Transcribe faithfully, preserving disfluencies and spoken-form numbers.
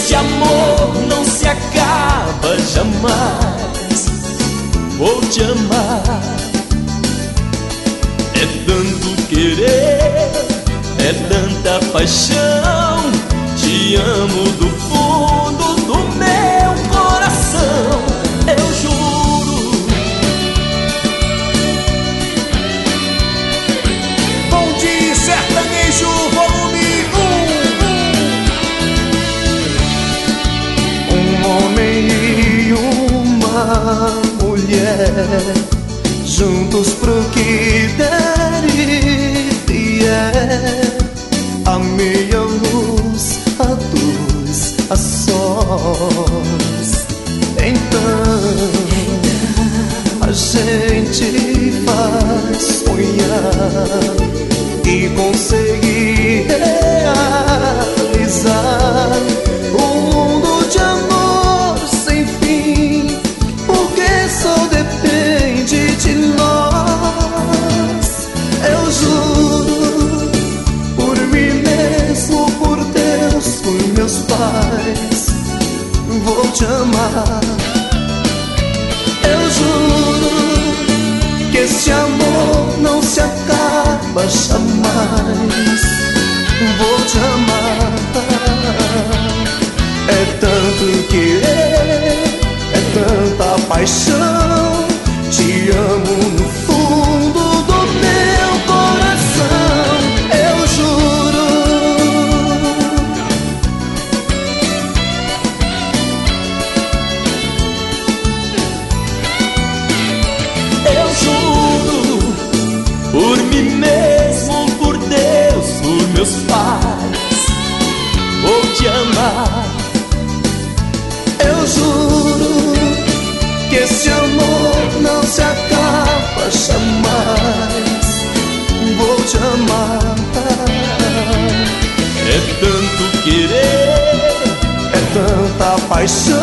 esse amor não se acaba jamais. Vou te amar. É tanto querer, é tanta paixão. Te amo do fundo do meu coração, eu juro. Bom Dia Sertanejo, volume um. Um homem e uma mulher, juntos pro que der e vier. A meia luz, a luz, a sós. Então a gente vai sonhar e conseguir realizar um mundo de amor sem fim, porque só depende de nós. Eu juro, por mim mesmo, por Deus, por meus pais, vou te amar. Eu juro que esse amor não se acaba jamais. Vou te amar. É tanto querer, é tanta paixão. Te amo no fundo do meu coração. Eu juro. Eu juro, por mim mesmo, por Deus, por meus pais, vou te amar. Eu juro que esse amor não se acaba jamais. Vou te amar. É tanto querer, é tanta paixão.